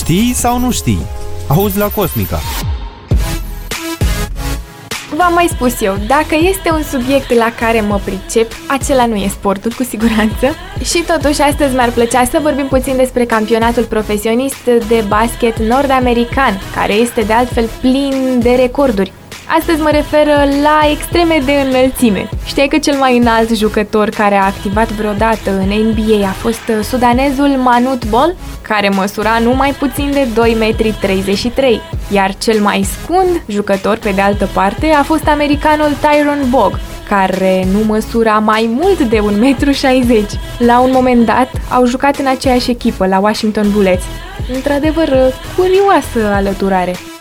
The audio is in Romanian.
Știi sau nu știi? Auzi la Cosmica. V-am mai spus eu, dacă este un subiect la care mă pricep, acela nu e sportul, cu siguranță. Și totuși, astăzi mi-ar plăcea să vorbim puțin despre campionatul profesionist de basket nord-american, care este de altfel plin de recorduri. Astăzi mă refer la extreme de înălțime. Știai că cel mai înalt jucător care a activat vreodată în NBA a fost sudanezul Manute Bol, care măsura numai puțin de 2,33 m, iar cel mai scund jucător, pe de altă parte, a fost americanul Tyrone Bogue, care nu măsura mai mult de 1,60 m. La un moment dat, au jucat în aceeași echipă, la Washington Bullets. Într-adevăr, curioasă alăturare.